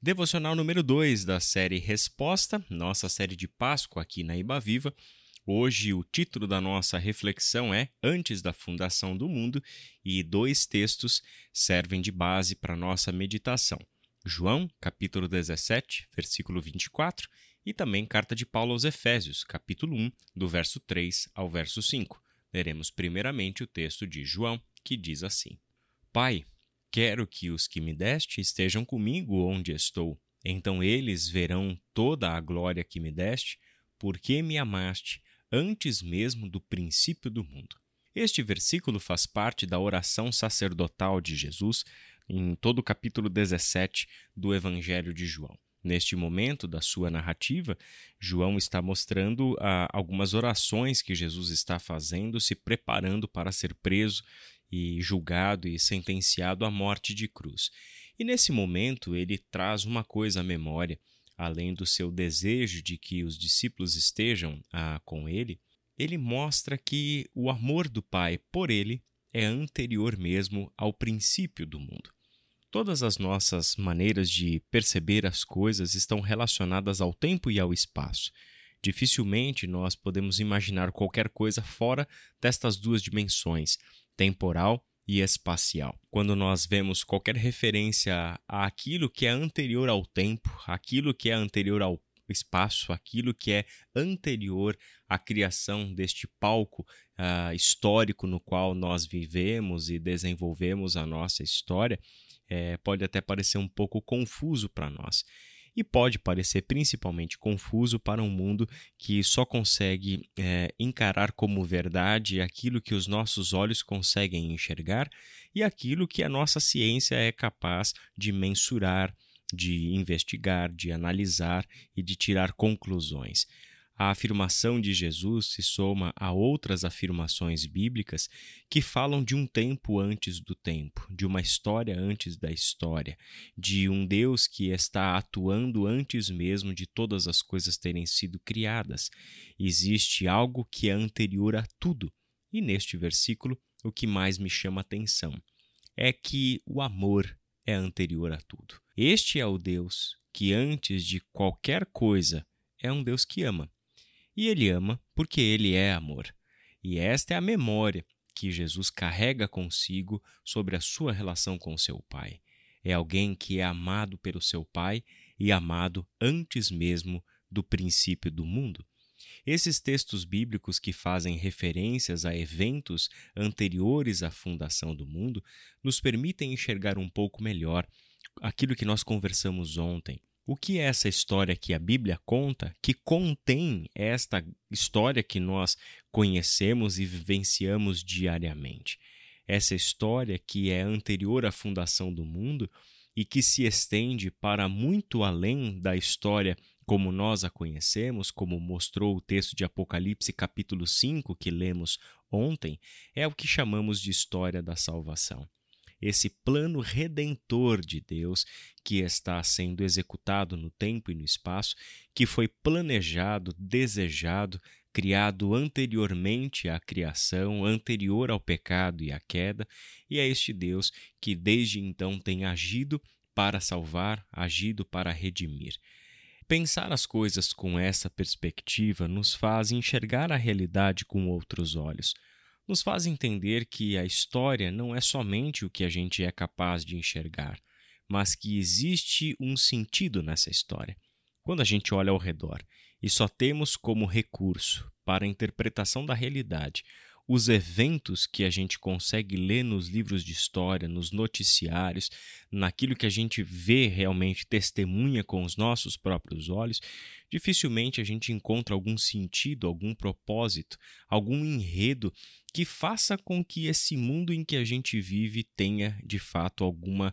Devocional número 2 da série Resposta, nossa série de Páscoa aqui na Iba Viva. Hoje o título da nossa reflexão é Antes da Fundação do Mundo e 2 textos servem de base para nossa meditação. João, capítulo 17, versículo 24 e também Carta de Paulo aos Efésios, capítulo 1, do verso 3 ao verso 5. Leremos primeiramente o texto de João, que diz assim: Pai, quero que os que me deste estejam comigo onde estou. Então eles verão toda a glória que me deste, porque me amaste antes mesmo do princípio do mundo. Este versículo faz parte da oração sacerdotal de Jesus em todo o capítulo 17 do Evangelho de João. Neste momento da sua narrativa, João está mostrando algumas orações que Jesus está fazendo, se preparando para ser preso e julgado e sentenciado à morte de cruz. E nesse momento ele traz uma coisa à memória, além do seu desejo de que os discípulos estejam com ele, ele mostra que o amor do Pai por ele é anterior mesmo ao princípio do mundo. Todas as nossas maneiras de perceber as coisas estão relacionadas ao tempo e ao espaço. Dificilmente nós podemos imaginar qualquer coisa fora destas duas dimensões, temporal e espacial. Quando nós vemos qualquer referência àquilo que é anterior ao tempo, aquilo que é anterior ao espaço, aquilo que é anterior à criação deste palco histórico no qual nós vivemos e desenvolvemos a nossa história, pode até parecer um pouco confuso para nós. E pode parecer principalmente confuso para um mundo que só consegue encarar como verdade aquilo que os nossos olhos conseguem enxergar e aquilo que a nossa ciência é capaz de mensurar, de investigar, de analisar e de tirar conclusões. A afirmação de Jesus se soma a outras afirmações bíblicas que falam de um tempo antes do tempo, de uma história antes da história, de um Deus que está atuando antes mesmo de todas as coisas terem sido criadas. Existe algo que é anterior a tudo. E neste versículo, o que mais me chama a atenção é que o amor é anterior a tudo. Este é o Deus que antes de qualquer coisa é um Deus que ama. E ele ama porque ele é amor. E esta é a memória que Jesus carrega consigo sobre a sua relação com seu Pai. É alguém que é amado pelo seu Pai e amado antes mesmo do princípio do mundo. Esses textos bíblicos que fazem referências a eventos anteriores à fundação do mundo nos permitem enxergar um pouco melhor aquilo que nós conversamos ontem. O que é essa história que a Bíblia conta, que contém esta história que nós conhecemos e vivenciamos diariamente? Essa história que é anterior à fundação do mundo e que se estende para muito além da história como nós a conhecemos, como mostrou o texto de Apocalipse capítulo 5 que lemos ontem, é o que chamamos de história da salvação. Esse plano redentor de Deus que está sendo executado no tempo e no espaço, que foi planejado, desejado, criado anteriormente à criação, anterior ao pecado e à queda, e é este Deus que desde então tem agido para salvar, agido para redimir. Pensar as coisas com essa perspectiva nos faz enxergar a realidade com outros olhos. Nos faz entender que a história não é somente o que a gente é capaz de enxergar, mas que existe um sentido nessa história. Quando a gente olha ao redor e só temos como recurso para a interpretação da realidade os eventos que a gente consegue ler nos livros de história, nos noticiários, naquilo que a gente vê realmente, testemunha com os nossos próprios olhos, dificilmente a gente encontra algum sentido, algum propósito, algum enredo que faça com que esse mundo em que a gente vive tenha, de fato, alguma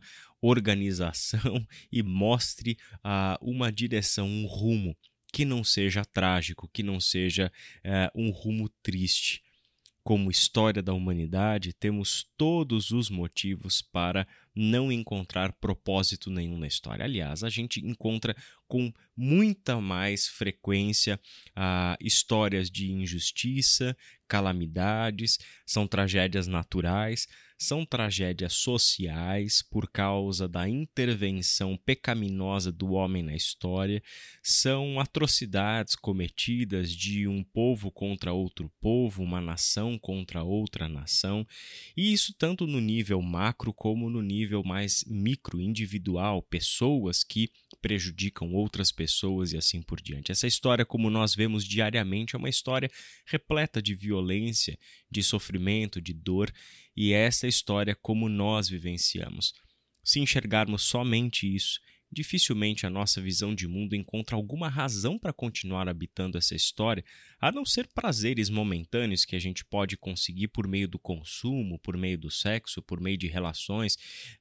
organização e mostre uma direção, um rumo que não seja trágico, que não seja um rumo triste. Como história da humanidade, temos todos os motivos para não encontrar propósito nenhum na história. Aliás, a gente encontra com muita mais frequência histórias de injustiça, calamidades, são tragédias naturais, São tragédias sociais por causa da intervenção pecaminosa do homem na história, são atrocidades cometidas de um povo contra outro povo, uma nação contra outra nação, e isso tanto no nível macro como no nível mais micro, individual, pessoas que prejudicam outras pessoas e assim por diante. Essa história, como nós vemos diariamente, é uma história repleta de violência, de sofrimento, de dor, e essa história como nós vivenciamos. Se enxergarmos somente isso, dificilmente a nossa visão de mundo encontra alguma razão para continuar habitando essa história, a não ser prazeres momentâneos que a gente pode conseguir por meio do consumo, por meio do sexo, por meio de relações,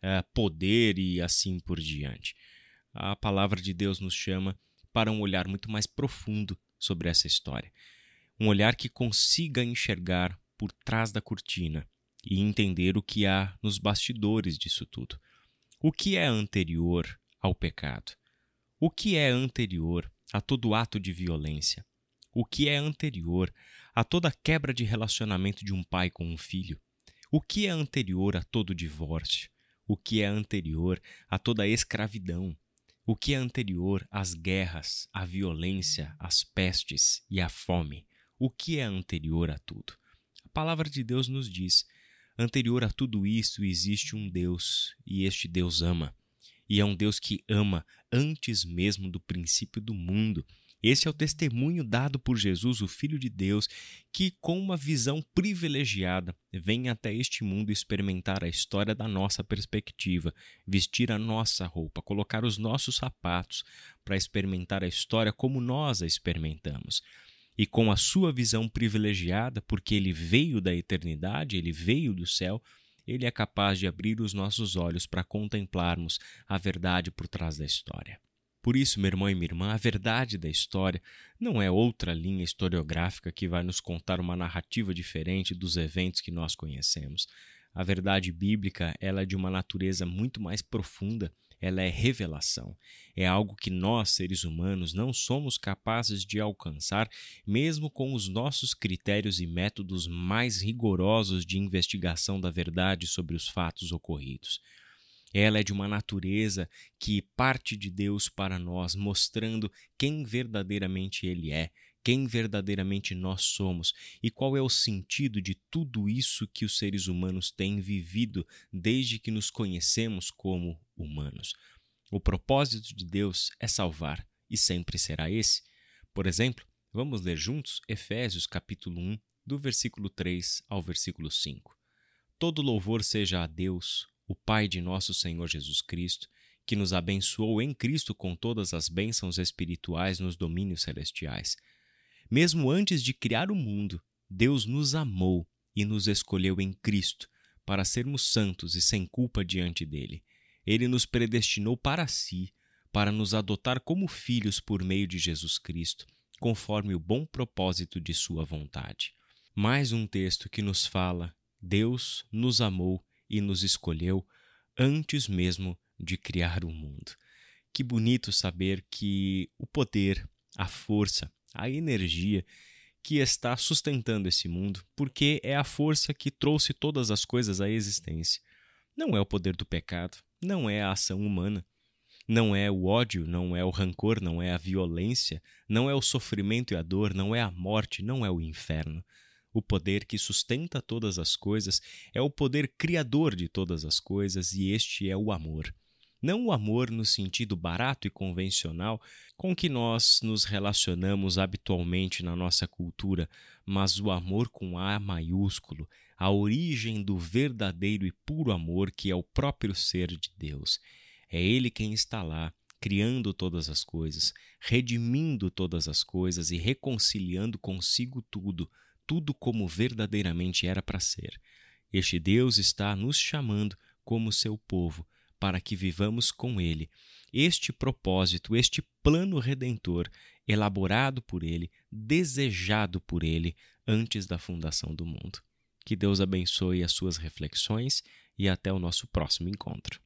poder e assim por diante. A palavra de Deus nos chama para um olhar muito mais profundo sobre essa história. Um olhar que consiga enxergar por trás da cortina e entender o que há nos bastidores disso tudo. O que é anterior ao pecado? O que é anterior a todo ato de violência? O que é anterior a toda quebra de relacionamento de um pai com um filho? O que é anterior a todo divórcio? O que é anterior a toda escravidão? O que é anterior às guerras, à violência, às pestes e à fome? O que é anterior a tudo? A palavra de Deus nos diz: anterior a tudo isso existe um Deus, e este Deus ama. E é um Deus que ama antes mesmo do princípio do mundo. Esse é o testemunho dado por Jesus, o Filho de Deus, que com uma visão privilegiada vem até este mundo experimentar a história da nossa perspectiva, vestir a nossa roupa, colocar os nossos sapatos para experimentar a história como nós a experimentamos. E com a sua visão privilegiada, porque ele veio da eternidade, ele veio do céu, ele é capaz de abrir os nossos olhos para contemplarmos a verdade por trás da história. Por isso, meu irmão e minha irmã, a verdade da história não é outra linha historiográfica que vai nos contar uma narrativa diferente dos eventos que nós conhecemos. A verdade bíblica, ela é de uma natureza muito mais profunda. Ela é revelação. É algo que nós, seres humanos, não somos capazes de alcançar, mesmo com os nossos critérios e métodos mais rigorosos de investigação da verdade sobre os fatos ocorridos. Ela é de uma natureza que parte de Deus para nós, mostrando quem verdadeiramente Ele é, quem verdadeiramente nós somos e qual é o sentido de tudo isso que os seres humanos têm vivido desde que nos conhecemos como humanos. O propósito de Deus é salvar e sempre será esse. Por exemplo, vamos ler juntos Efésios capítulo 1, do versículo 3 ao versículo 5. Todo louvor seja a Deus, o Pai de nosso Senhor Jesus Cristo, que nos abençoou em Cristo com todas as bênçãos espirituais nos domínios celestiais. Mesmo antes de criar o mundo, Deus nos amou e nos escolheu em Cristo para sermos santos e sem culpa diante dele. Ele nos predestinou para si, para nos adotar como filhos por meio de Jesus Cristo, conforme o bom propósito de sua vontade. Mais um texto que nos fala: Deus nos amou e nos escolheu antes mesmo de criar o mundo. Que bonito saber que o poder, a força, a energia que está sustentando esse mundo, porque é a força que trouxe todas as coisas à existência. Não é o poder do pecado, não é a ação humana, não é o ódio, não é o rancor, não é a violência, não é o sofrimento e a dor, não é a morte, não é o inferno. O poder que sustenta todas as coisas é o poder criador de todas as coisas, e este é o amor. Não o amor no sentido barato e convencional com que nós nos relacionamos habitualmente na nossa cultura, mas o amor com A maiúsculo, a origem do verdadeiro e puro amor que é o próprio ser de Deus. É Ele quem está lá, criando todas as coisas, redimindo todas as coisas e reconciliando consigo tudo como verdadeiramente era para ser. Este Deus está nos chamando como seu povo, para que vivamos com Ele este propósito, este plano redentor, elaborado por Ele, desejado por Ele antes da fundação do mundo. Que Deus abençoe as suas reflexões e até o nosso próximo encontro.